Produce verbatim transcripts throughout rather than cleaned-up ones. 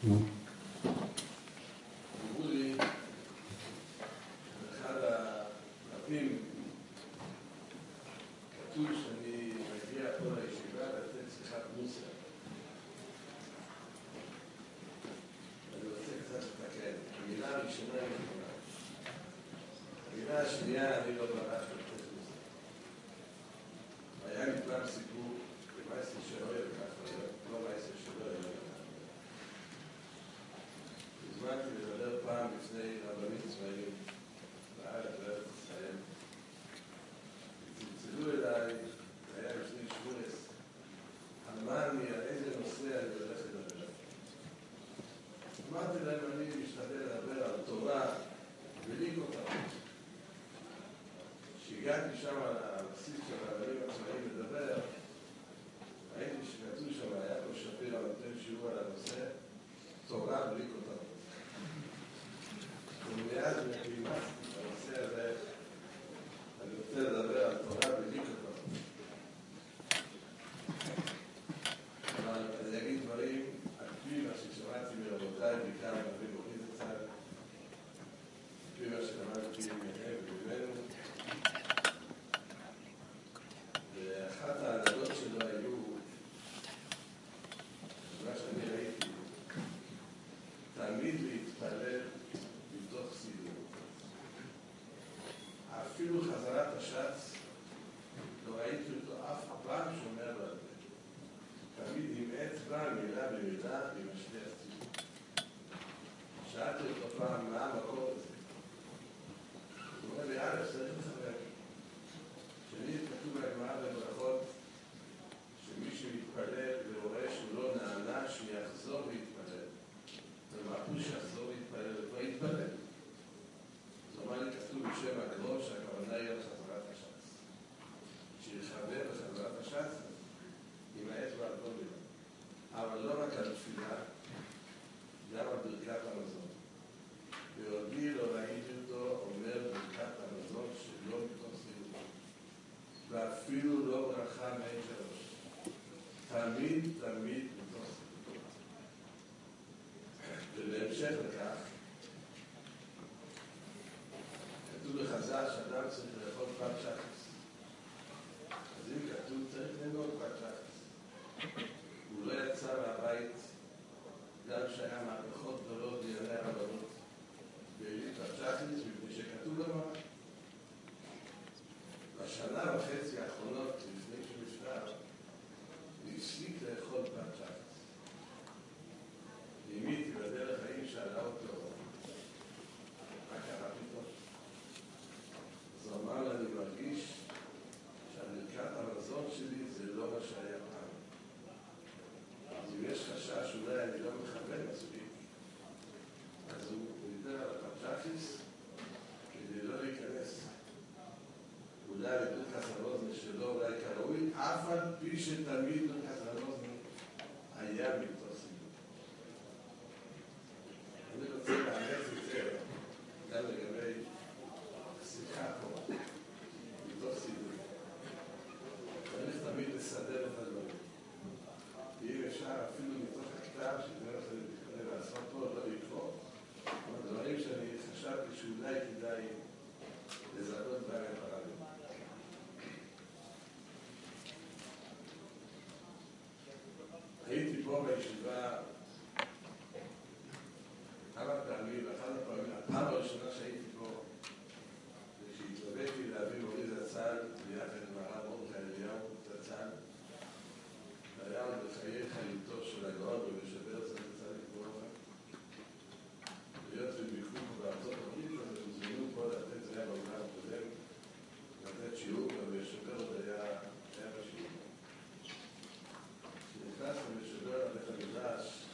אמרו לי, באחד הפרטים כתוב שאני מגיע פה לישיבה לתת שיחת מוסר. אני רוצה קצת לתקן. המילה הראשונה היא נכונה. המילה השנייה אני לא ברח לתת מוסר. היה לי פעם סיפור במייסר שלא יהיה ככה, לא מייסר שלא יהיה ככה. הזמנתי לדבר פעם לפני רבנים צבאיים בארץ בארץ ישראל. צלצלו אליי, זה היה לפני שבועס, אמר לי על איזה נושא אני הולך לדבר. אמרתי להם, אני משתדל לדבר על תורה בלי כותרות. כשהגעתי שם על הבסיס של הרבנים הצבאיים לדבר, ראיתי שכתוב שם, היה פה שפירא נותן שיעור על הנושא, תורה בלי כותרות. ומאז מפעימסתי בנושא הזה, אני רוצה לדבר על תורה בלי כותרות. אבל אני אגיד דברים על פי מה ששמעתי מרבותיי, בעיקר מרבי מוריד הצד, על פי מה שלמדתי מהם וממנו. ואחת הענדות שלו היו, מה שאני ראיתי, תמיד להתפלל מתוך סידור. אפילו חזרת השץ, לא ראיתי אותו אף פעם שומר על זה. תמיד עם אצבע, מילה במילה, עם השתי הסידור. שאלתי אותו פעם, מה המקור הזה? הוא אומר לי, א', צריך לחבר. שנית, כתוב בגמרא בברכות, שמי שמתפלל ורואה שהוא לא נענה, שיחזור להתפלל. ומה הוא שיחזור להתפלל? וכבר יתפלל. זאת אומרת, כתוב בשם הקדוש, שהכוונה היא על חזרת השץ. שיחבר לחזרת השץ, עם האצבע על כל מילה. אבל לא רק על תפילה, גם על ברכת המזון. ועודי לא ראיתי אותו אומר ברכת המזון שלא מתוך סידור. ואפילו לא ברכה מעין שלוש. תמיד, תמיד מתוך סידור. ובהמשך לכך, כתוב בחז"ל שאדם צריך לאכול פת שחס. אז אם כתוב צריך לנהוג פת שחס. הוא לא יצא מהבית גם שהיה מהפכות גדולות בענייני הרבנות. בעילית פת שחס, מפני שכתוב למה. בשנה וחצי האחרונות, לפני שנפטר, הוא הפסיק לאכול פת שחס. נימיתי בדרך האם שאלה אותו, מה קרה פתאום? אז הוא אמר לה, אני מרגיש שהברכת המזון שלי זה לא מה שהיה פעם. אז אם יש חשש, אולי אני לא מכוון מספיק, אז הוא דיבר על הפת שחס כדי לא להיכנס. אולי לברכת המזון שלו אולי כראוי, אף על פי שתמיד ברכת המזון היה מתוך סידור. אני רוצה לאמץ את זה גם לגבי שיחה פה, מתוך סידור. צריך תמיד לסדר את הדברים. אם אפשר אפילו מתוך הכתב, שדרך זה מתכונן לעשות פה, לא לקרוא. הדברים שאני חשבתי שאולי כדאי לזהות בהם הרבים. הייתי פה בישיבה כמה פעמים, ואחת הפעמים, הפעם הראשונה שהייתי פה, כשהתלבטתי להביא מוריד הצל, ביחד עם הרב מרדכי אליהו הצל, והיה עוד בחיי חיותו של הגאון ובשבר זה הצל לקבוע. להיות וביקרו פה בארצות הברית, אז הוזמנו פה לתת, זה היה בעולם הקודם, לתת שיעור, ובשבר עוד היה בשיעור. כשנכנסנו לשבר על בית המדרש,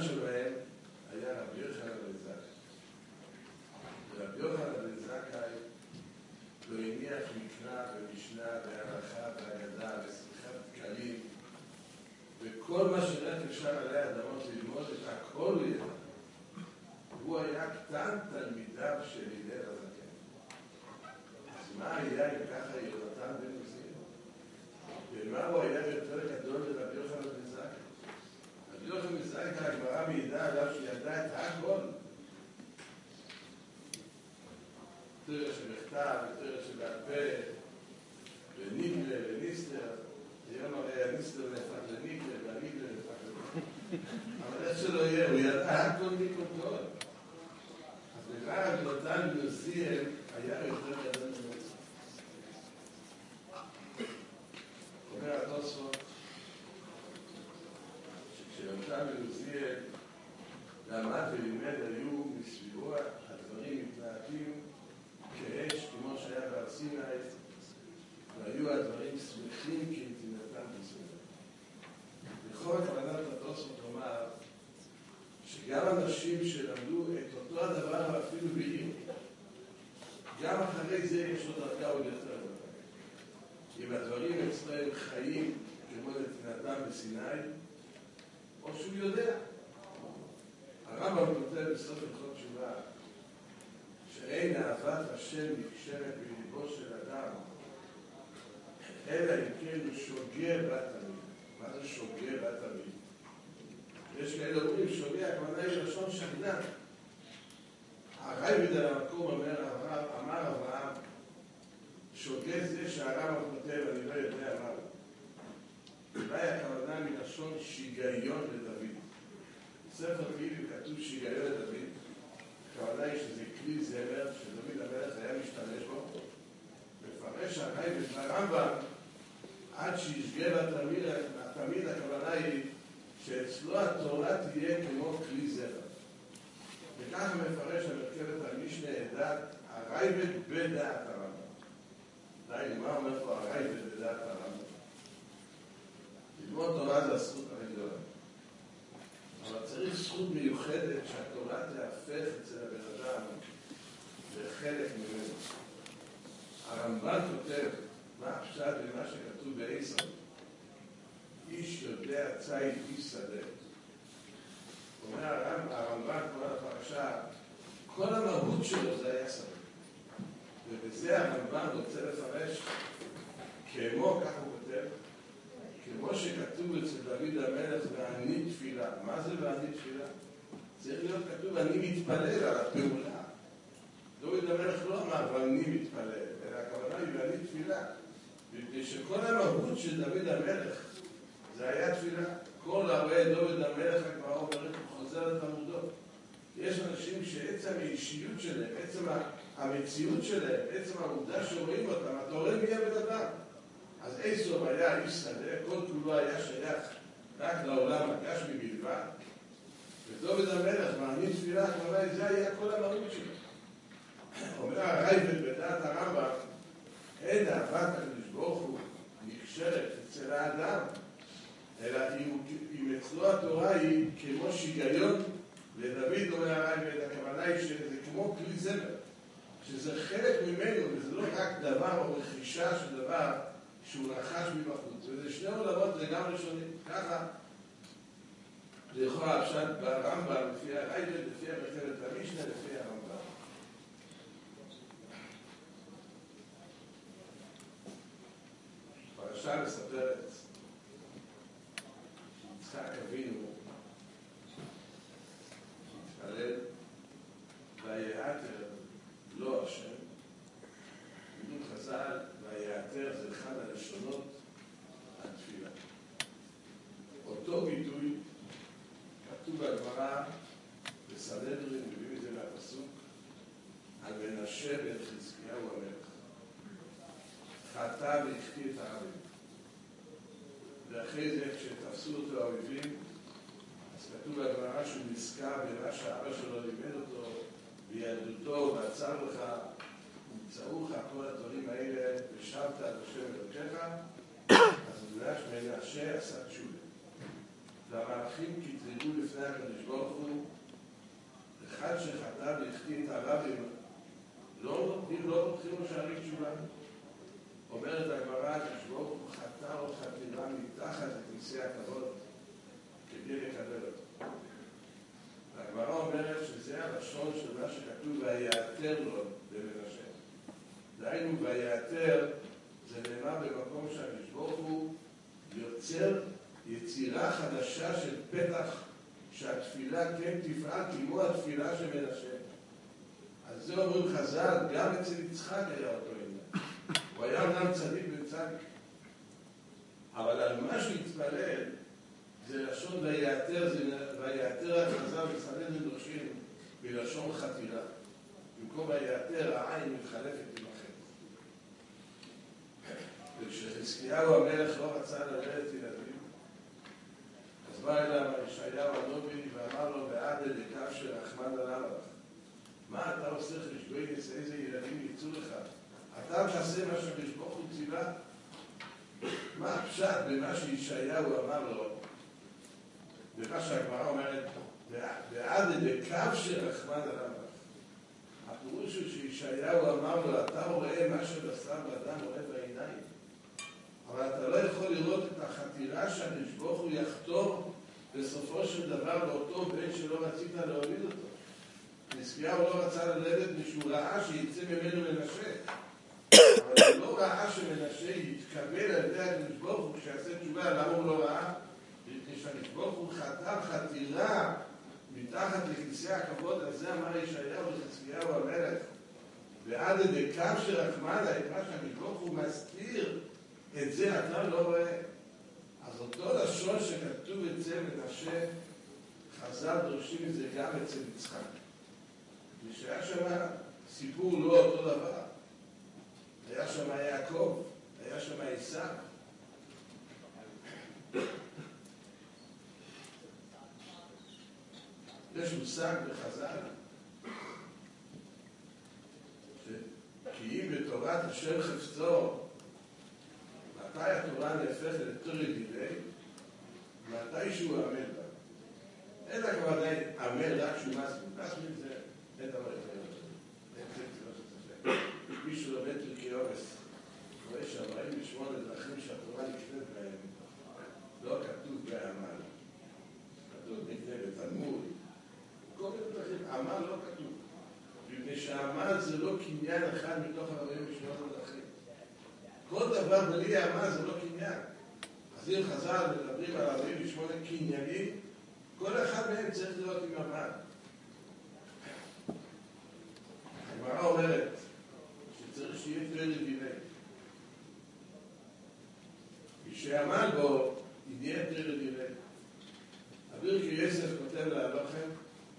שלהם היה רבי יוחנן בן זכאי. ורבי יוחנן בן זכאי לא הניח מקרא ומשנה והלכה והגדה וסליחת תקלים וכל מה שרק אפשר עלי אדמות ללמוד את הכל הוא ידע. הוא היה קטן תלמידיו של הלל הזקן. אז מה היה אם ככה יונתן בן עוזיאל? ומה הוא היה יותר גדול לרבי יוחנן בן זכאי? רבי יוחנן בן זכאי, הגמרא מעידה עליו שידע את הכל. תורה שבכתב, תורה שבעל פה, וניגלה וניסטר. היום הרי הניסטר נהפך לניגלה, והניגלה נהפך לניגלה. אבל איך שלא יהיה, הוא ידע הכל מכל כל. אז נראה יונתן בן עוזיאל היה יותר גדול ממנו. אומר התוספות, שכשיונתן בן עוזיאל למד ולימד היו מסביבו הדברים מתנהגים כאש כמו שהיה בהר סיני, והיו הדברים שמחים כנתינתם בסיני. בכל כוונת התוספות לומר שגם אנשים שלמדו את אותו הדבר אפילו בעיר, גם אחרי זה יש לו דרגה עוד יותר גדולה. אם הדברים אצלם חיים כמו נתינתם בסיני, או שהוא יודע. הרמב"ם כותב בסוף הלכות תשובה שאין אהבת השם נקשרת בליבו של אדם, אלא אם כן הוא שוגה בתמיד. מה זה שוגה בתמיד? יש כאלה אומרים שוגה, הכוונה היא לשון שגנן. הרייבד על המקום אומר, אמר אברהם, שוגה זה שהרמב"ם כותב, אני לא יודע מה. אולי הכוונה מלשון שיגיון לדוד. בספר תהילים כתוב שיגיון לדוד. הכוונה היא שזה כלי זמר שדוד המלך היה משתמש בו. מפרש הרייבד והרמב"ם עד שישגה בתמיד, התמיד הכוונה היא שאצלו התורה תהיה כמו כלי זמר. וכך מפרש המרכבת המשנה את דעת הרייבד בדעת הרמב"ם. די, מה אומר פה הרייבד בדעת הרמב"ם? ללמוד תורה זה הזכות הכי גדולה. אבל צריך זכות מיוחדת שהתורה תהפך אצל הבן אדם לחלק ממנו. הרמב"ן כותב מה הפשט במה שכתוב בעשר. איש יודע ציד איש שדה. אומר הרמב"ן כל הפרשה, כל המהות שלו זה היה שדה. ובזה הרמב"ן רוצה לפרש כמו, כך הוא כותב, כמו שכתוב אצל דוד המלך ואני תפילה. מה זה ואני תפילה? צריך להיות כתוב אני מתפלל על הפעולה. דוד המלך לא אמר ואני מתפלל, אלא הכוונה היא ואני תפילה. מפני שכל המהות של דוד המלך זה היה תפילה. כל הרואה דוד המלך הגמרא אומרת הוא חוזר לתלמודו. יש אנשים שעצם האישיות שלהם, עצם המציאות שלהם, עצם העובדה שרואים אותם, אתה רואה מי הבן אדם. אז עשו היה איש שדה, כל כולו היה שייך רק לעולם הגשמי בלבד. ודוד המלך מאמין תפילה, כלומר זה היה כל המהות שלו. אומר הרייבד בדעת הרמב"ם, אין אהבת הקדוש ברוך הוא נקשרת אצל האדם, אלא אם אצלו התורה היא כמו שיגיון לדוד, אומר הרייבד, הכוונה היא שזה כמו כלי זמר, שזה חלק ממנו, וזה לא רק דבר או רכישה של דבר שהוא רכש מבחוץ, וזה שני עולמות לגמרי שונים. ככה זה יכול הפשט ברמב"ם, לפי הרייבד, לפי המרכבת המשנה, לפי הרמב"ם. פרשה מספרת שיצחק אבינו שהתפלל ויעתר לא השם. ביטוי חז"ל ויעתר זה אחד הלשונות התפילה. אותו ביטוי כתוב בגמרא בסנהדרין, מביאים את זה מהפסוק על מנשה בן חזקיהו המלך. חטא והחטיא את העם. ואחרי זה כשתפסו אותו האויבים, אז כתוב בגמרא שהוא נזכר במה שהאבא שלו לימד אותו ביהדותו ועצר לך נמצאוך כל הדברים האלה ושבת על השם אלוקיך. אז מנשה עשה תשובה. והמלאכים קטרגו לפני הקדוש ברוך הוא, אחד שחטא והחטיא את הרבים, לא נותנים, לא נותנים לו שערי תשובה. אומרת הגמרא, הקדוש ברוך הוא חטא או חתירה מתחת לכיסא הכבוד כדי לקבל אותו. הגמרא אומרת שזה הלשון של מה שכתוב ויעתר לו במנשה. דהיינו ויעתר, זה נאמר במקום שהקדוש ברוך הוא יוצר יצירה חדשה של פתח שהתפילה כן תפעל כמו התפילה של מנשה. אז זה אומרים חז"ל, גם אצל יצחק היה אותו עניין. הוא היה גם צדיק וצדיק. אבל על מה שהתפלל, זה לשון ויעתר, ויעתר החז"ל וסנהדרין לדורשים בלשון חתירה. במקום ויעתר, העין מתחלפת עם החטא. וכשחזקיהו המלך לא רצה ללדת ילדים, אז בא אליו ישעיהו הנביא ואמר לו בעד לקו של רחמן עליו, מה אתה עושה חשבונס, איזה ילדים יצאו לך? אתה תעשה מה שהקדוש ברוך הוא ציווה? מה הפשט במה שישעיהו אמר לו? במה שהגמרא אומרת, בעד לקו של רחמן עליו. הפירוש הוא שישעיהו אמר לו, אתה רואה מה שבשר ואדם רואה בעיניים, אבל אתה לא יכול לראות את החתירה שהקדוש ברוך הוא יחתור בסופו של דבר לאותו בן שלא רצית להוליד אותו. חזקיהו לא רצה ללדת משהו רעה שיצא ממנו מנשה, אבל הוא לא ראה שמנשה יתקבל על ידי הקדוש ברוך הוא כשיעשה תשובה. למה הוא לא ראה? כשהקדוש ברוך הוא חתר חתירה מתחת לכיסא הכבוד, אז זה אמר ישעיהו לחזקיהו המלך, ועד לקו שרחמנה, את מה שהקדוש ברוך הוא מסתיר, את זה אתה לא רואה. אז אותו לשון שכתוב אצל מנשה, חז"ל דורשים את זה גם אצל יצחק. ושהיה שם סיפור לא אותו דבר. היה שם יעקב, היה שם עשיו. יש מושג בחז"ל, כי אם בתורת השם חפצו, מתי התורה נהפכת לתורת דיני? מתי שהוא עמל בה. אין לה כבר די עמל רק שהוא מסמין. מסמין זה אין דבר יותר. אין חצי לא שצריך. מישהו לומד פרקי אורס, רואה ש-ארבעים ושמונה דרכים שהתורה נקנית בהם, לא כתוב בעמל. כתוב נקנה בתלמוד. כל מיני דרכים, עמל לא כתוב. מפני שעמל זה לא קניין אחד מתוך ארבעים ושמונה דרכים. כל דבר בלי עמל זה לא קניין. אז אם חז"ל מדברים על ארבעים ושמונה קניינים, כל אחד מהם צריך להיות עם עמל. הגמרא אומרת שצריך שיהיה תורת דיני. כשעמל בו, יהיה תורת דיני. הברכי יוסף כותב להלוכם,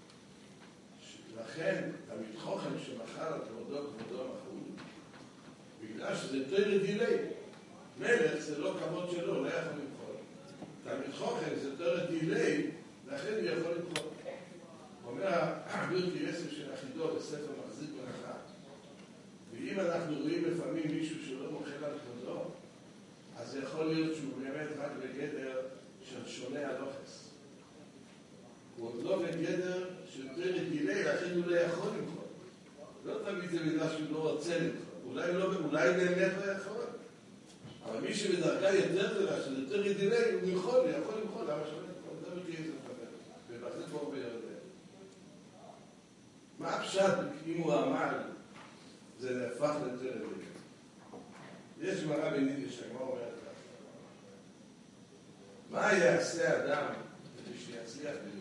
לכן תמיד חוכם שמחל על כבודו כבודו מחול, בגלל שזה תורת דיני. מלך זה לא כבוד שלו, לא יכול למחול. תמיד חוכם זה תורת דיני, לכן הוא יכול למחול. אומר הברכי יוסף של אחידו בספר מחזיק ברכה, ואם אנחנו רואים לפעמים מישהו שלא מוחל על כבודו, אז זה יכול להיות שהוא באמת רק בגדר של שונה הלוחס. הוא עוד לא בגדר של תורת דיני, לכן הוא לא יכול למחול. לא תמיד זה בגלל שהוא לא רוצה למחול. אולי, לא, אולי באמת לא יכול. אבל מי שבדרגה יותר גדולה שזה תורת דיני, הוא יכול, הוא יכול למחול. למה שלא למחול? זה בגלל זה מדבר. ובחזיק בו בירדן. מה הפשט אם הוא עמל? זה נהפך לתורת דיני. יש גמרא ביידיש, הגמרא אומרת ככה. מה יעשה אדם כדי שיצליח בלימוד?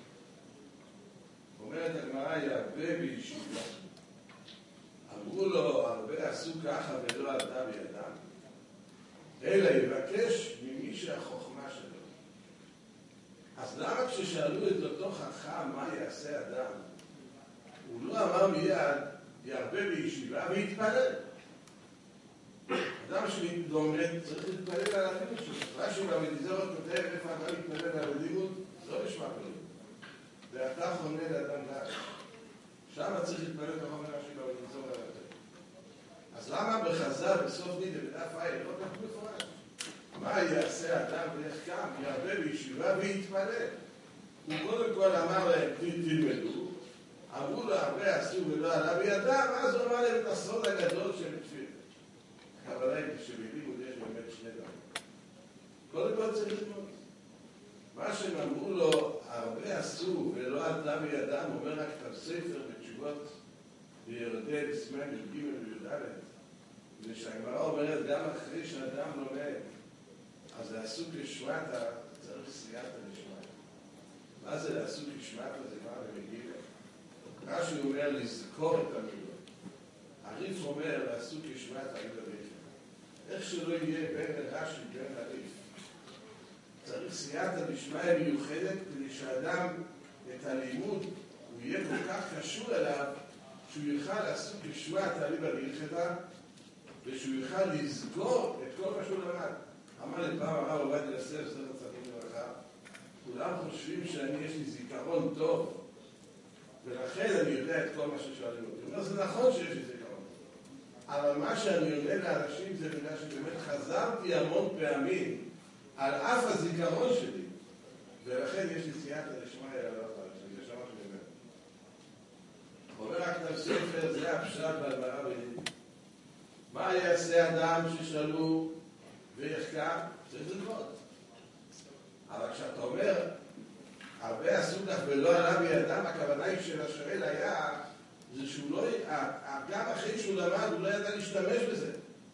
אומרת הגמרא, ירבה בישיבה. אמרו לו, הרבה עשו ככה ולא עלתה בידם, אלא יבקש ממי שהחוכמה שלו. אז למה כששאלו את אותו חכם מה יעשה אדם, הוא לא אמר מיד, ירבה בישיבה ויתפלל. אדם שלומד צריך להתפלל על הלימוד שלו. רש"י במדיזור כותב איפה אדם להתפלל על הלימוד, לא נשמע כלום. ואתה חונה לאדם דעת. שם צריך להתפלל ככה אומר רש"י במדיזור על הלימוד. אז למה בחז"ל בסוף נידה בדף עין לא כתוב מפורש? מה יעשה אדם ואיך קם? ירבה בישיבה ויתפלל. להתפלל. הוא קודם כל אמר להם, תלמדו, אמרו לו, הרבה עשו ולא עלה בידם, אז הוא אמר להם את הסוד הגדול של תפילה. הכוונה היא שבלימוד יש באמת שני דברים. קודם כל צריך ללמוד. מה שהם אמרו לו, הרבה עשו ולא עלה בידם, אומר רק את הספר בתשובות בירדל, סימן י"ג וי"ד. ושהגמרא אומרת, גם אחרי שאדם לומד, אז לעשו כשמטה, צריך סייעתא דשמיא. מה זה לעשו כשמטה? זה מה במגילה. רש"י אומר לזכור את המילות. הריף אומר לעשו כשמטה עידא ביתא. איך שלא יהיה בין רש"י בין הריף. צריך סייעתא דשמיא מיוחדת כדי שאדם את הלימוד הוא יהיה כל כך קשור אליו שהוא יוכל לעשו כשמטה עידא ביתא ושהוא יוכל לזכור את כל מה שהוא למד. אמר לי פעם הרב עובדיה יוסף, זכר צדיק לברכה, כולם חושבים שאני יש לי זיכרון טוב ולכן אני יודע את כל מה ששואלים אותי. הוא אומר, זה נכון שיש לי זיכרון טוב, אבל מה שאני עונה לאנשים זה בגלל שבאמת חזרתי המון פעמים על אף הזיכרון שלי, ולכן יש לי סייעתא דשמיא על אף האנשים. זה שמע שאני אומר. אומר הכתב ספר, זה הפשט בגמרא בנין. מה יעשה אדם ששאלו ויחקר? צריך ללמוד. אבל כשאתה אומר, הרבה עשו כך ולא עלה בידם, הכוונה היא של השואל היה, זה שהוא לא, גם אחרי שהוא למד, הוא לא ידע להשתמש בזה.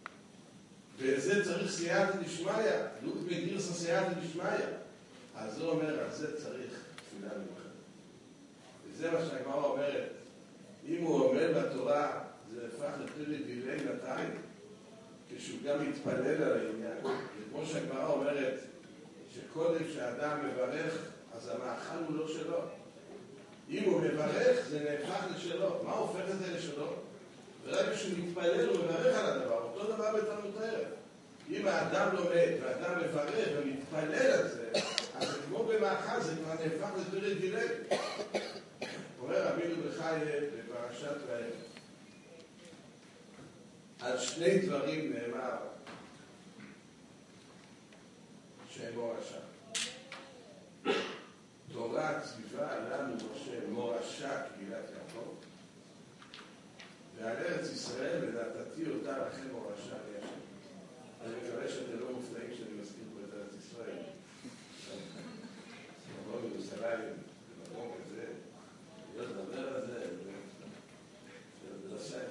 וזה צריך סייעתא דשמיא, לוק בגרסא סייעתא דשמיא. אז הוא אומר, על זה צריך תפילה מיוחדת. וזה מה שהגמרא אומרת. אם הוא עומד בתורה, זה הפך לתפילה דילי נתיים, כשהוא גם מתפלל על העניין. וכמו שהגמרא אומרת, שקודם שהאדם מברך, אז המאכל הוא לא שלו. אם הוא מברך, זה נהפך לשלו. מה הופך את זה לשלו? ורק כשהוא מתפלל, הוא מברך על הדבר. אותו דבר בתלמוד הערב. אם האדם לומד והאדם מברך ומתפלל על זה, אז כמו במאכל, זה כבר נהפך לתפילה דילי. אומר רבינו בחייא בפרשת וערב. על שני דברים נאמר שהם מורשה. תורה ציווה לנו משה מורשה קהילת יעקב, ועל ארץ ישראל ונתתי אותה לכם מורשה לי השם. אני מקווה שאתם לא מופתעים שאני מזכיר פה את ארץ ישראל. נבוא מירושלים, במקום כזה, להיות לדבר על זה, ולשייך.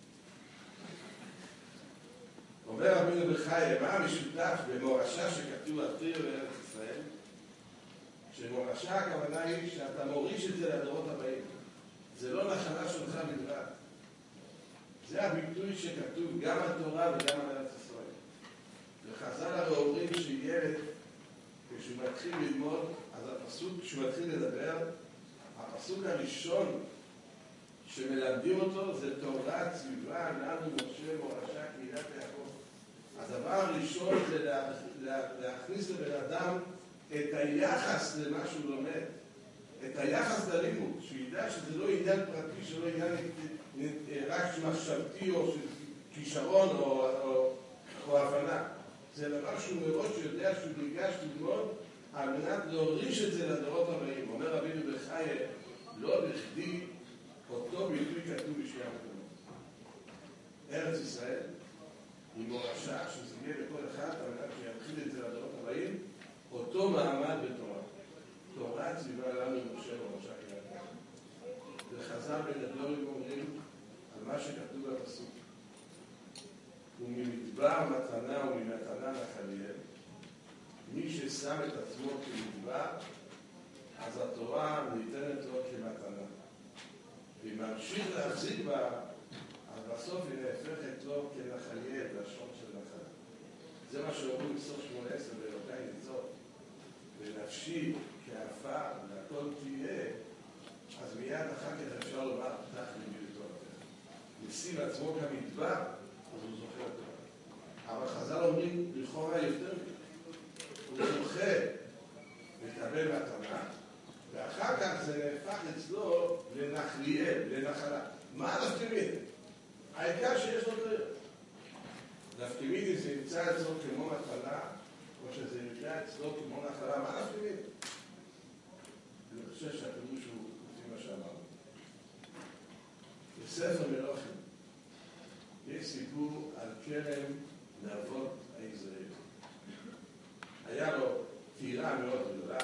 אומר רבינו בחייא, מה המשותף במורשה שכתוב על תיר בארץ ישראל? שמורשה הכוונה היא שאתה מוריש את זה לדורות הבאים. זה לא נחלה שלך בלבד. זה הביטוי שכתוב גם על תורה וגם על ארץ ישראל. וחז"ל הרי אומרים שילד, כשהוא מתחיל ללמוד, אז הפסוק, כשהוא מתחיל לדבר, הפסוק הראשון שמלמדים אותו זה תורה ציווה לנו משה מורשה קהילת יעקב. הדבר הראשון זה לה, לה, להכניס לבן אדם את היחס למה שהוא לומד, את היחס ללימוד, שהוא ידע שזה לא עניין פרטי, שלא עניין רק מחשבתי או כישרון או, או, או הבנה. זה דבר שהוא מראש יודע שהוא ניגש ללמוד על מנת להוריש את זה לדורות הבאים. אומר רבינו בחייא, לא בכדי אותו ביטוי כתוב בשני המקומות. ארץ ישראל היא מורשה שזה יהיה לכל אחד על מנת שיתחיל את זה לדורות הבאים, אותו מעמד בתורה. תורה ציווה לנו משה מורשה קהילת יעקב. וחז"ל בגדול אומרים על מה שכתוב בפסוק. וממדבר מתנה וממתנה נחליאל. מי ששם את עצמו כמדבר, אז התורה ניתנת לו כמתנה. ואם ממשיך להחזיק בה, אז בסוף היא נהפכת לו כנחליאל, לשון של נחלה. זה מה שאומרים בסוף שמונה עשרה באלוקי ניצות. ונפשי כעפר והכל תהיה, אז מיד אחר כך אפשר לומר, פתח ליבי לתורתך. משים עצמו כמדבר, אז הוא זוכה לתורה. אבל חז"ל אומרים, לכאורה יותר מזה. הוא זוכה לקבל מתנה, ואחר כך זה נהפך אצלו לנחליאל, לנחלה. מה נפקמידי? העיקר שיש לו דרך. נפקמידי זה נמצא אצלו כמו מתנה, או שזה נמצא אצלו כמו נחלה. מה נפקמידי? חושב שהפירוש הוא לפי מה שאמרנו. בספר מלוכים יש סיפור על כרם נבות היזרעאלי. היה לו טירה מאוד גדולה,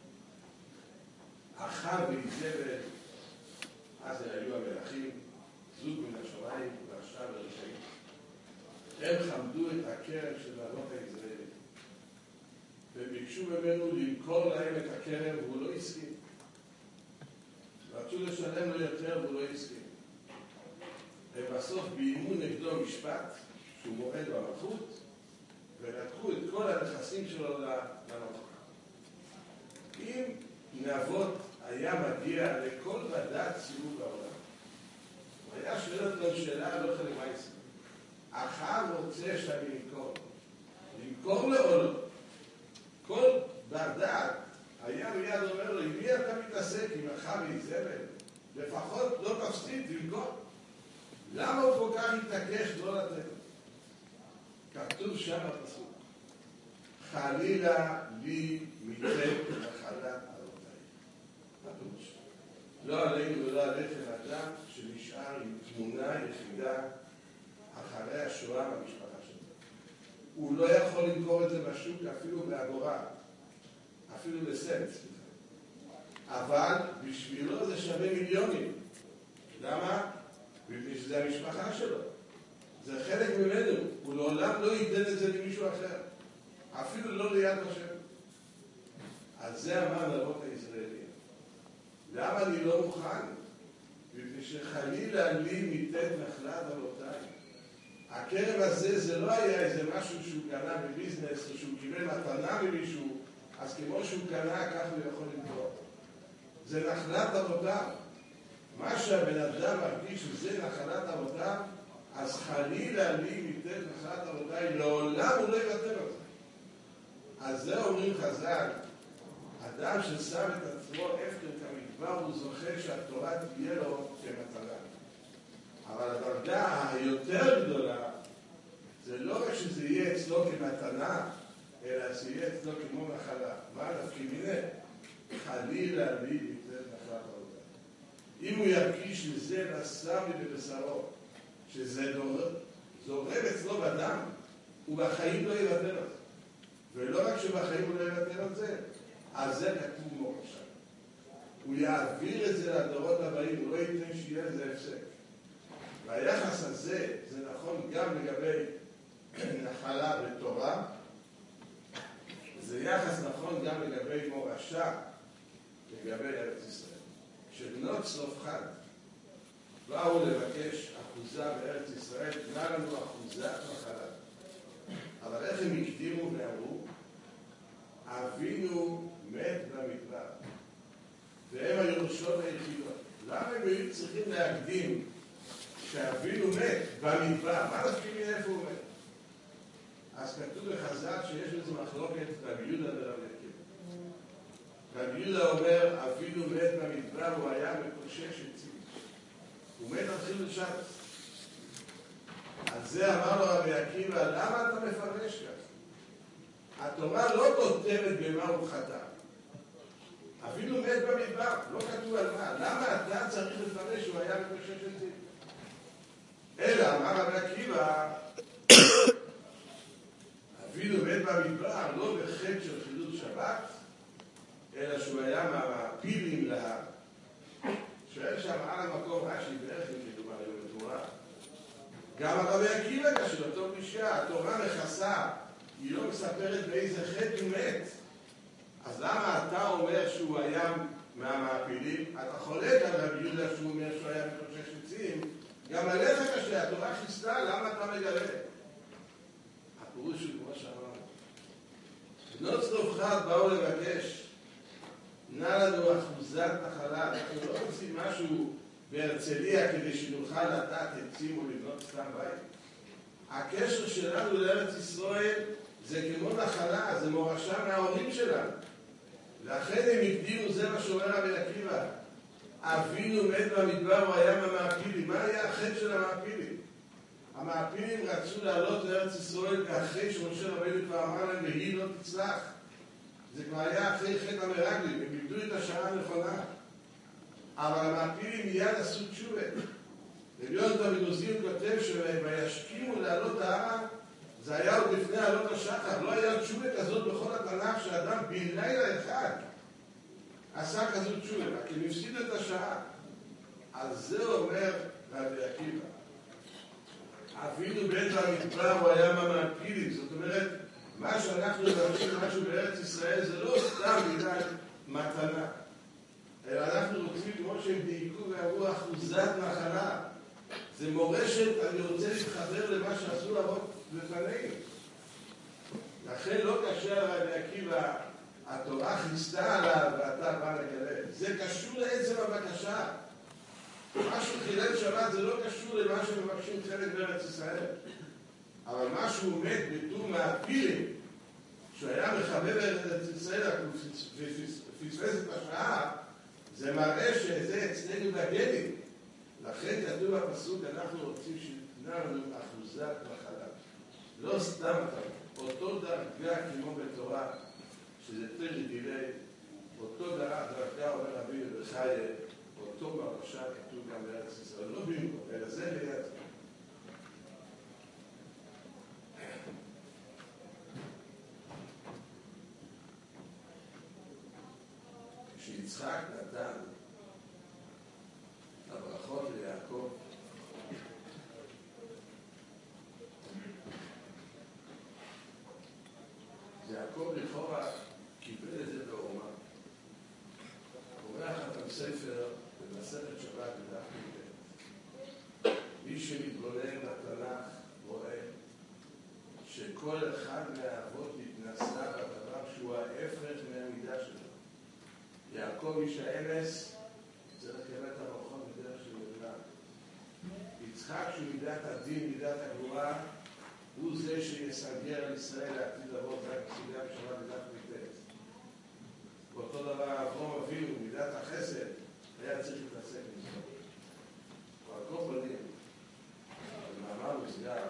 אחאב ואיזבל, אז היו המלכים, זוג מן השמיים והשאר הרשעים. הם חמדו את הכרם של נבות היזרעאלי וביקשו ממנו למכור להם את הכרם והוא לא הסכים. רצו לשלם לו יותר והוא לא הסכים. ובסוף ביימו נגדו משפט שהוא מועד במלכות ולקחו את כל הנכסים שלו למלכות. אם נבות היה מגיע לכל בדת סיבוב בעולם, הוא היה שואל אותו שאלה לא חלק מהעסק. אחאב רוצה שאני למכור. למכור לו או לא? כל בדת היה מיד אומר לו, עם מי אתה מתעסק? עם אחאב ואיזבל? לפחות לא תפסיד, למכור. למה הוא כל כך התעקש לא לתת? כתוב שם הפסוק, חלילה לי מצאת נחלת אבותיי. מה פירוש? לא עלינו ולא עליכם אדם שנשאר עם תמונה יחידה אחרי השואה במשפחה שלו. הוא לא יכול למכור את זה בשוק אפילו באגורה, אפילו לסנט. אבל בשבילו זה שווה מיליונים. למה? בגלל שזה המשפחה שלו. זה חלק ממנו. הוא לעולם לא ייתן את זה למישהו אחר. אפילו לא ליד השם. אז זה אמר נבות הישראלים. למה אני לא מוכן? בגלל שחלילה לי מיתת נחלת אבותיי. הכרם הזה זה לא היה איזה משהו שהוא קנה בביזנס או שהוא קיבל מתנה ממישהו, אז כמו שהוא קנה כך הוא יכול למכור. זה נחלת אבותיו. מה שהבן אדם מרגיש שזה נחלת אבותיו, אז חלילה לי מיתת נחלת אבותיי, לעולם הוא לא יוותר על זה. אז זה אומרים חז"ל, אדם ששם את עצמו הפקר כמדבר, הוא זוכה שהתורה תהיה לו כמתנה. אבל הדרגה היותר גדולה, זה לא רק שזה יהיה אצלו כמתנה, אלא שיהיה אצלו כמו נחלה. מה נפקי מיני? חלילה לי מיתת נחלת אבותיי. אם הוא ירגיש שזה נשא לי בבשרו, שזה זורם אצלו בדם, הוא בחיים לא יוותר על זה. ולא רק שבחיים הוא לא יוותר על זה, אז זה כתוב מורשה. הוא יעביר את זה לדורות הבאים, הוא לא ייתן שיהיה לזה הפסק. והיחס הזה, זה נכון גם לגבי נחלה בתורה, זה יחס נכון גם לגבי מורשה, לגבי ארץ ישראל. כשבנות צלופחד באו לבקש אחוזה בארץ ישראל, תנה לנו אחוזת נחלה. אבל איך הם הקדימו ואמרו? אבינו מת במדבר, והם הירושות היחידות. למה הם היו צריכים להקדים שאבינו מת במדבר? מה נפקים מאיפה הוא מת? אז כתוב בחז"ל שיש איזו מחלוקת רבי יהודה ורבי עקיבא. רבי יהודה אומר, אבינו מת במדבר, הוא היה מקושש עצים. הוא מת על חילול שבת. על זה אמר לו רבי עקיבא, למה אתה מפרש כך? התורה לא כותבת במה הוא חטא. אפילו מת במדבר, לא כתוב על מה. למה אתה צריך לפרש שהוא היה מקושש עצים? אלא אמר רבי עקיבא, אפילו מת במדבר, לא בחטא של חילול שבת, אלא שהוא היה מהמעפילים להר. שואל שם על המקום רש"י בערך כדומה היום בתורה. גם הרבי עקיבא קשור, אותו פגישה, התורה מכסה, היא לא מספרת באיזה חטא הוא מת. אז למה אתה אומר שהוא היה מהמעפילים? אתה חולק על רבי יהודה שהוא אומר שהוא היה מקושש עצים, גם עליך קשה, התורה חיסתה, למה אתה מגלה? הפירוש הוא כמו שאמרנו. בנות צלופחד באו לבקש, נע לנו אחוזת נחלה, אנחנו לא רוצים משהו בהרצליה כדי שנוכל לתת עצים ולבנות סתם בית. הקשר שלנו לארץ ישראל זה כמו נחלה, זה מורשה מההורים שלנו. לכן הם הקדימו, זה מה שאומר רבי עקיבא. אבינו מת במדבר, הוא היה מהמעפילים. מה היה החטא של המעפילים? המעפילים רצו לעלות לארץ ישראל, ואחרי שמשה רבינו כבר אמר להם, והיא לא תצלח. זה כבר היה אחרי חטא המרגלים, הם איבדו את השעה הנכונה. אבל המעפילים מיד עשו תשובה. רבי דוד עוזיאל כותב שוישכימו לעלות ההרה, זה היה עוד לפני עלות השחר, לא היה תשובה כזאת בכל התנ"ך שאדם בלילה אחד עשה כזאת תשובה, כי הם הפסידו את השעה. על זה אומר רבי עקיבא. אפילו בעת המדבר הוא היה מהמעפילים, זאת אומרת, מה שאנחנו מבקשים משהו בארץ ישראל זה לא סתם בגלל מתנה, אלא אנחנו רוצים כמו שהם דייקו ואמרו אחוזת נחלה. זה מורשת, אני רוצה להתחבר למה שעשו אבות לפנינו. לכן לא קשה רבי עקיבא, התורה חיסתה עליו ואתה בא לגלה. זה קשור לעצם הבקשה. מה שהוא חילל שבת זה לא קשור למה שמבקשים חלק בארץ ישראל. אבל מה שהוא מת בתור מעפילים, שהוא היה מחבב בארץ ישראל ופספס את השעה, זה מראה שזה אצלנו בגנים. לכן כתוב בפסוק, אנחנו רוצים שתתנה לנו אחוזת נחלה. לא סתם אותו דרגה כמו בתורה, שזה תרי דילי, אותו דרגה אומר רבי בחיי, אותו מרשה כתוב גם בארץ ישראל. לא במקום, אלא זה ליד. כשיצחק נתן הברכות ליעקב, יעקב לכאורה קיבל את זה בעורמה. קורא חתם ספר במסכת שבת בדף י"ט. מי שמתבונן בתנ"ך רואה שכל אחד מהאבות התנסה בדבר שהוא ההפך מהמידה שלו. יעקב איש האמס צריך לקבל את הברכות בדרך של מדינה. יצחק שהוא מידת הדין, מידת הגבורה, הוא זה שיסנגר על ישראל לעתיד לבוא, זה הפסוגיה בשבת בדף י"ט. ואותו דבר אברהם אבינו, מידת החסד, היה צריך להתעסק עם זה. אבל כל פנים, במאמר מוסגר,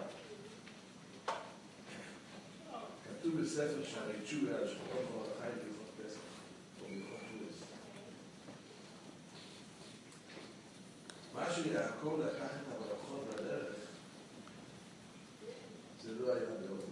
כתוב בספר שערי תשובה על שכונות מרדכי בהלכות פסח, או בהלכות שבועס. מה שיעקב לקח את הברכות בדרך, זה לא היה בעולם.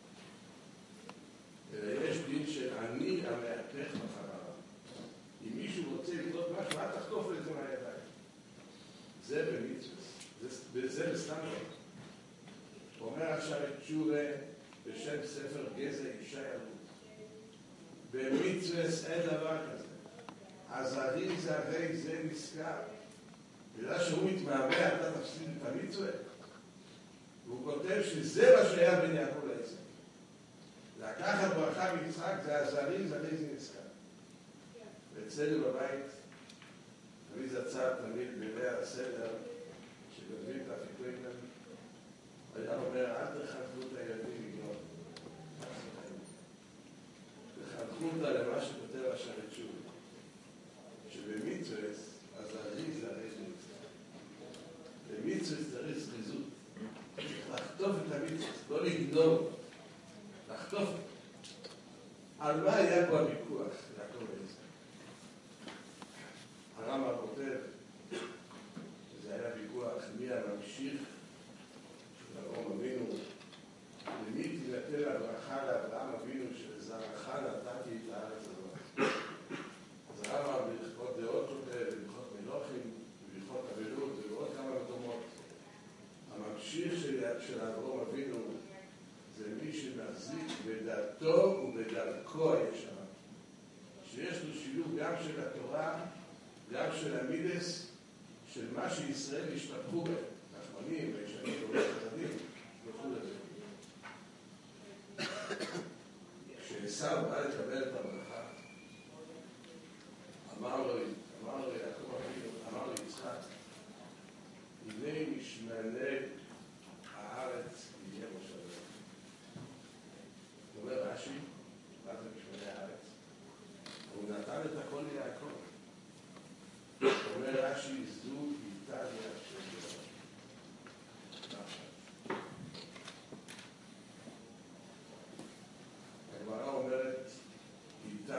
אלא יש דין של אני המהפך בחררה. אם מישהו רוצה לקנות משהו, אל תחטוף לזה מהידיים. זה במצווה. זה בסתם לא. אומר עכשיו את תשובה בשם ספר גזע אישה ילדות. במצווה אין דבר כזה. הזרי זה הרי זה נזכר. בגלל שהוא מתמהמה, אתה תפסיד את המצווה. והוא כותב שזה מה שהיה בין יעקב לעשו. לקחת ברכה מיצחק זה הזרי, זרי זה נזכר. ואצלנו בבית, תמיד זצר תמיד בליל הסדר, שגונבים את האפיקויים, היה אומר, אל תחנכו את הילדים לגנוב. תחנכו אותה למה שכותב השרת שוב. שבמצווה, הזרי זה הרי זה נזכר. במצווה צריך זריזות. לחטוף את המצווה, לא לגנוב. לחטוף. על מה היה פה הוויכוח? יעקב ועשו. הרמב"ם כותב, זה היה ויכוח מי הממשיך של אברהם אבינו, למי תינתן הברכה לאברהם אבינו שלזרעך נתתי את הארץ הזאת. אז הרמב"ם בהלכות דעות כותב, בהלכות מלוכים, בהלכות אבלות ובעוד כמה מקומות. הממשיך של אברהם אבינו זה מי שמחזיק בדתו ובדרכו הישרה. שיש לו שילוב גם של התורה, גם של המידס, של מה שישראל השתפכו בהם, נחמנים וישנים ובחסדים וכו' לזה. כשעשיו בא לקבל את הברכה, אמר לו, אמר לו יעקב אבינו, אמר לו יצחק, הנה משמני הארץ יהיה מושבו. הוא אומר רש"י, מה זה משמני הארץ? הוא נתן את הכל ליעקב. הוא אומר רש"י, זו איתניה של דבר. הגמרא אומרת, איתניה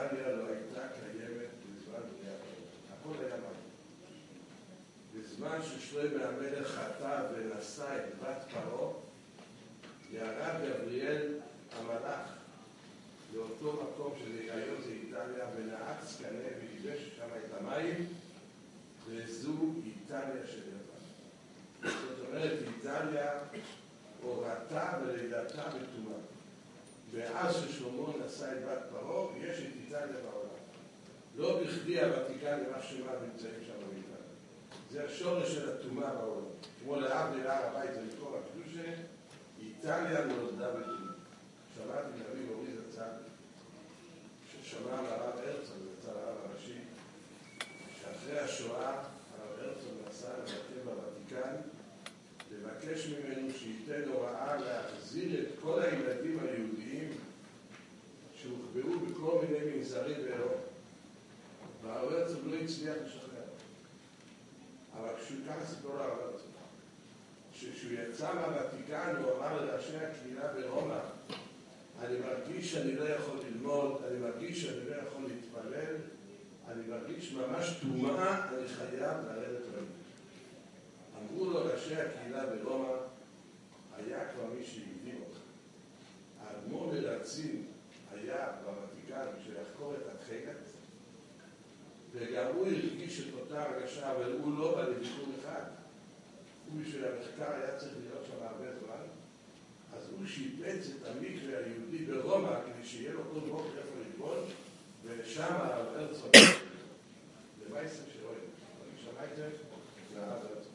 בזמן ששלמה המלך חטא ונשא את בת פרעה, ירד גבריאל המלאך לאותו מקום שהיום זה איטליה, ונעץ קנה וייבש שם את המים, וזו איטליה של יוון. זאת אומרת, איטליה הורתה ולידתה בטומאה. ואז ששלמה נשא את בת פרעה, יש את איטליה בעולם. לא בכדי הוותיקן למה שמה נמצאים שם באיטליה. זה השורש של הטומאה בעולם. כמו להבדיל הר הבית זה מקום הקדושה, איטליה נולדה בטומאה. שמעתי נביא אורי זצ"ל, ששמע מהרב הרצוג, זצ"ל הרב הראשי, שאחרי השואה הרב הרצוג נסע לבקר בוותיקן, לבקש ממנו שייתן הוראה להחזיר את כל הילדים היהודיים שהוחבאו בכל מיני מנזרים באירופה. והרב הרצוג לא הצליח לשכנע. אבל כשהוא ככה סיפור לרב הרצוג, כשהוא יצא מהוותיקן הוא אמר לראשי הקהילה ברומא, אני מרגיש שאני לא יכול ללמוד, אני מרגיש שאני לא יכול להתפלל, אני מרגיש ממש טומאה, אני חייב לרדת למקווה. אמרו לו ראשי הקהילה ברומא, היה כבר מי שהקדים אותך. האדמו"ר מרצין היה בוותיקן בשביל לחקור את התחילת, וגם הוא הרגיש את אותה הרגשה, אבל הוא לא בא לביקור אחד. הוא בשביל המחקר היה צריך להיות שם הרבה זמן, אז הוא שיפץ את המקווה היהודי ברומא כדי שיהיה לו כל בוקר איפה ללמוד, ושם הרב הרצוג, למעשה שלא יהיה. אני שמע את זה, זה הרב הרצוג.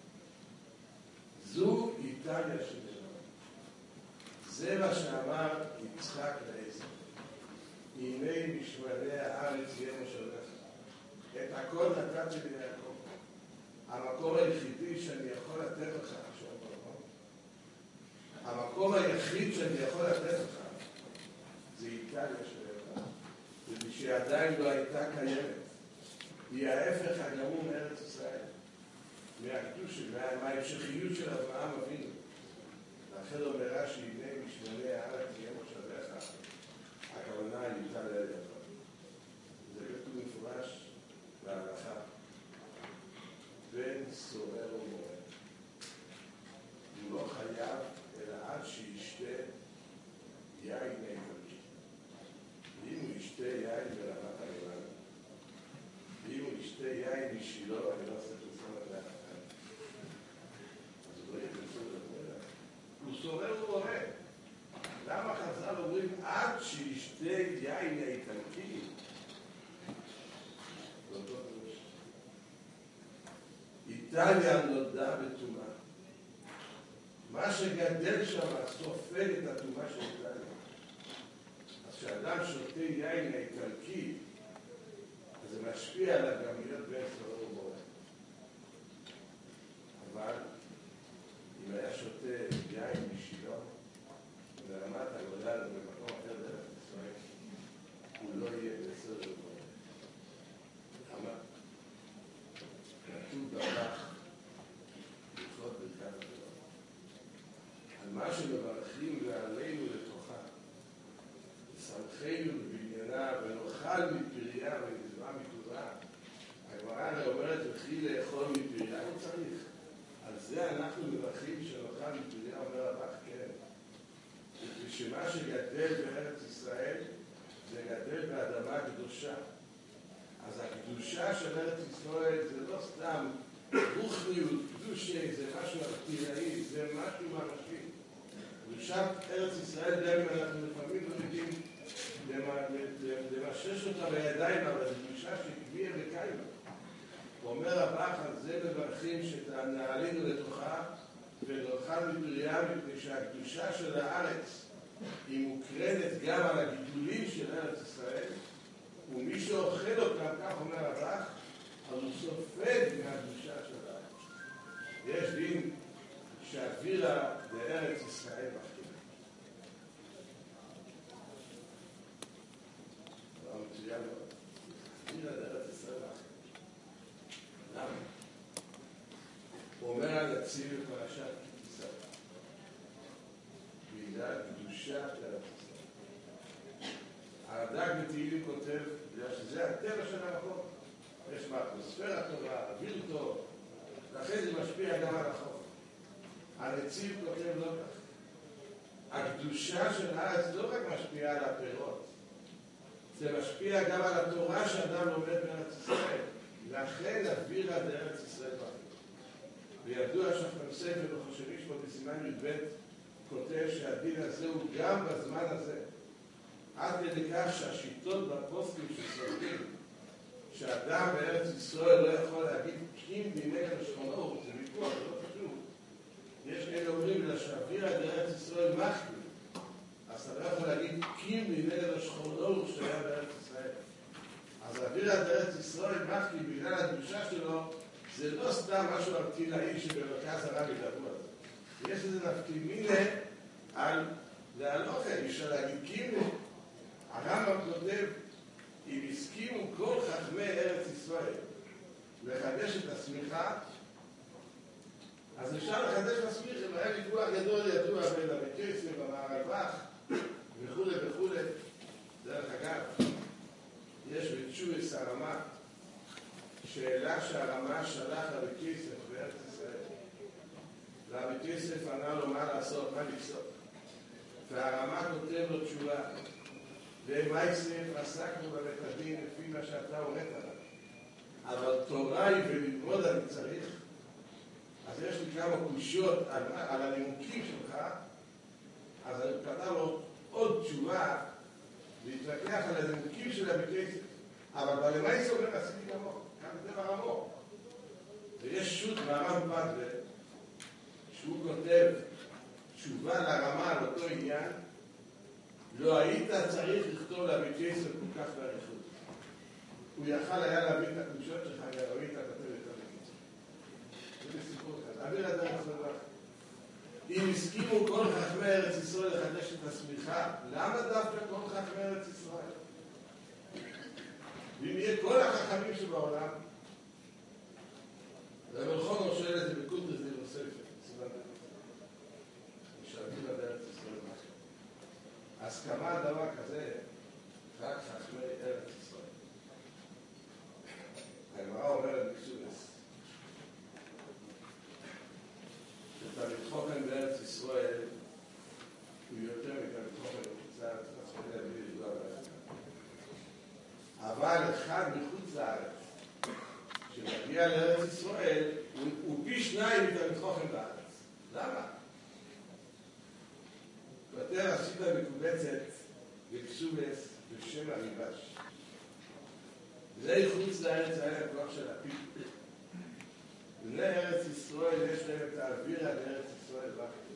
זו איטליה של יוון. זה מה שאמר יצחק לעשו. הנה משמני הארץ יהיה מושבך. את הכל נתתי ליעקב. המקום היחידי שאני יכול לתת לך עכשיו בעולם, המקום היחיד שאני יכול לתת לך זה איטליה של יוון. ומי שעדיין לא הייתה קיימת. היא ההפך הגמור מארץ ישראל. מהקדושה, מההמשכיות של אברהם אבינו. לכן אומר רש"י, הנה משמני הארץ יהיה מושבך, הכוונה היא איטליה ליוון. זה כתוב מפורש בהלכה. בן סורר ומורה. הוא לא חייב אלא עד שישתה יין איטלקי. אם הוא ישתה יין ברמת הגולן, ואם הוא ישתה יין משילו, אני לא עושה פרסומת לאף אחד. אז הוא לא יהיה פרסומת למורה. הוא סורר ומורה. למה חז"ל אומרים עד שישתה יין איטלקי? איטליה נולדה בטומאה. מה שגדל שם סופג את הטומאה של איטליה. אז כשאדם שותה יין האיטלקי, אז זה משפיע עליו גם להיות בן סורר ומורה. אבל אם היה שותה יין משילו, ברמת הגולן ובמקום אחר בארץ ישראל, הוא לא יהיה בן סורר ומורה. למה? כתוב ברך ברכות ברכת הדבר. על מה שמברכים ועלינו לתוכה, ושמחנו בבניינה ונאכל מפריה ונזרע מטובה. הגמרא אומרת וכי לאכול מפריה לא צריך. על זה אנחנו מברכים שנאכל מפריה, אומר הבך כן. ושמה שגדל בארץ ישראל זה גדל באדמה קדושה. אז הקדושה של ארץ ישראל זה לא סתם רוחניות, קדושה, זה משהו ארטילאי, זה משהו ממשי. קדושת ארץ ישראל, גם אם אנחנו לפעמים לא יודעים למשש אותה בידיים, אבל זו קדושה שקביעה וקיימה. הוא אומר הבך, על זה מברכים שתנעלינו לתוכה ונאכל מפריה, מפני שהקדושה של הארץ היא מוקרנת גם על הגידולים של ארץ ישראל, ומי שאוכל אותם, כך אומר הבך, אז הוא סופג מהקדושה של הארץ. יש דין שאווירה לארץ ישראל מחכים. זה מצוין מאוד. אווירה לארץ ישראל מחכים. למה? הוא אומר הנציב בפרשת כי תישא. בגלל קדושת ארץ ישראל. הרד"ק בתהילים כותב, בגלל שזה הטבע של המקום. יש באטמוספירה טובה, אוויר טוב, לכן זה משפיע גם על החוק. הנציב כותב לא כך. הקדושה של הארץ לא רק משפיעה על הפירות, זה משפיע גם על התורה שאדם לומד בארץ ישראל. לכן אווירא דארץ ישראל בא. וידוע שחתם ספר בחושבים פה בסימן י"ב כותב שהדין הזה הוא גם בזמן הזה. עד כדי כך שהשיטות בפוסטים שסורדים שאדם בארץ ישראל לא יכול להגיד קים דינגד השכונות, זה ויכוח, זה לא חשוב. יש כאלה אומרים לה שאווירא דארץ ישראל מחכים, אז אתה לא יכול להגיד קים דינגד השכונות שהיה בארץ ישראל. אז אווירא דארץ ישראל מחכים בגלל הקדושה שלו, זה לא סתם משהו ארטילאי שבמרכז הרב ידברו על זה. יש איזה נפקמינה על להלוכה, אפשר להגיד קימנה. הרמב"ם כותב, אם הסכימו כל חכמי ארץ ישראל לחדש את הסמיכה, אז אפשר לחדש את הסמיכה, אם היה ויכוח גדול ידוע בין הבקייסים במערבך וכו' וכו'. דרך אגב, יש בתשובה הרמה שאלה שהרמה שלח לבית יוסף בארץ ישראל. לבית יוסף ענה לו מה לעשות, מה לפסוק. והרמה כותב לו תשובה. ומה יוסף עסקנו בבית הדין לפי מה שאתה הוראת עליו. אבל תורה היא וללמוד אני צריך. אז יש לי כמה קושיות על, על הנימוקים שלך. אז אני כתב לו עוד תשובה להתווכח על הנימוקים של הבית יוסף. אבל בלמה יוסף אומר עשיתי כמוך. כאן דבר עמוק. ויש שו"ת מהר"ם פדווה שהוא כותב תשובה לרמה על אותו עניין. לא היית צריך לכתוב לבית יוסף כל כך באריכות. הוא יכל היה להביא את הקדושות שלך, היה לא היית כותב את הבית. זה בסיפור אחד. אווירא דארץ ישראל. אם הסכימו כל חכמי ארץ ישראל לחדש את הסמיכה, למה דווקא כל חכמי ארץ ישראל? ואם יהיה כל החכמים שבעולם, רב חונור שואל את זה בקוטרס דין נוספת, סימן משרתים עד ארץ ישראל משהו. הסכמה על דבר כזה, רק חכמי ארץ ישראל. הגמרא אומרת בקסודס, שתלמיד חוכם בארץ ישראל הוא יותר מתלמיד חוכם בחוץ לארץ, אז חולה בלי לפגוע בארץ. אבל אחד מחוץ לארץ, שמגיע לארץ ישראל, הוא, הוא פי שניים מתלמיד חוכם בארץ. למה? כותב השיטה מקובצת בקסובס בשם הריבש. זה חוץ לארץ היה הכוח של הפיל. בני ארץ ישראל יש להם את האווירה בארץ ישראל.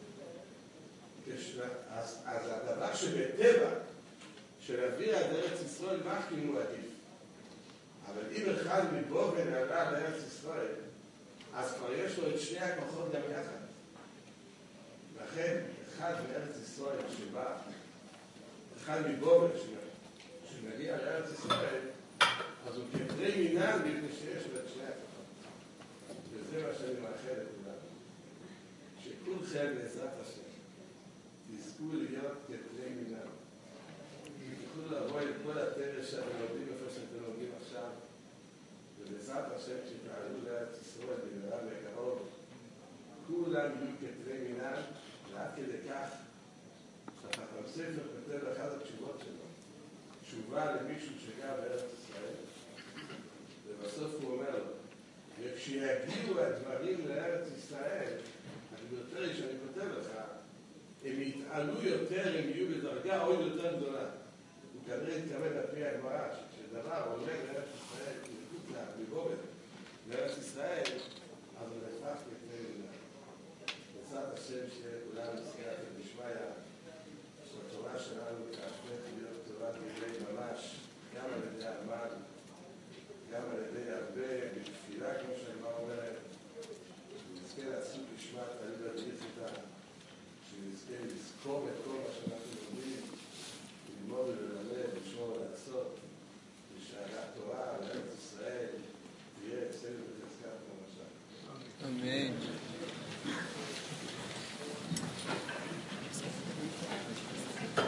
אז, אז הדבר שבטבע של אווירה בארץ ישראל מחכים הוא עדיף. אבל אם אחד מבובן עלה לארץ ישראל, אז כבר יש לו את שני הכוחות גם יחד. לכן, אחד מארץ ישראל שבא, אחד מבובן שמגיע לארץ ישראל, אז הוא כתרי מינן מפני שיש לו את שני הכוחות. וזה מה שאני מאחל לכולנו. שכולכם בעזרת השם תזכו להיות כתרי מינן. תוכלו לבוא את כל התרש שאתם לומדים איפה שאתם לומדים עכשיו, ובעזרת השם שתעלו לארץ ישראל במהרה בקרוב, כולם יהיו כתרי מינן, ועד כדי כך שחתם ספר כותב אחת התשובות שלו, תשובה למישהו שגר בארץ ישראל, ובסוף הוא אומר לו, וכשיגיעו הדברים לארץ ישראל, הגדולתרי שאני כותב לך, הם יתעלו יותר, הם יהיו בדרגה עוד יותר גדולה. הוא כנראה התכוון לפי הגמרא, שכשדבר עולה לארץ ישראל, מחוץ מבובן לארץ ישראל, אז הוא נהפך כתרי מינן. בעזרת השם שכולנו סייעתא דשמיא, שהתורה שלנו תהפך להיות תורה דברי ממש, גם על ידי עמל, גם על ידי הרבה, בתפילה כמו שהגמרא אומרת, שנזכה לעשות לשמת על ידי דריכתא, שנזכה לזכור את כל מה שאנחנו לומדים, ללמוד וללמד, לשמור ולעשות, ושהתורה לארץ ישראל תהיה אצלנו בחזקת ממשה. אמן.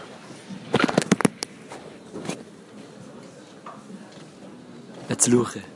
הצלוחה.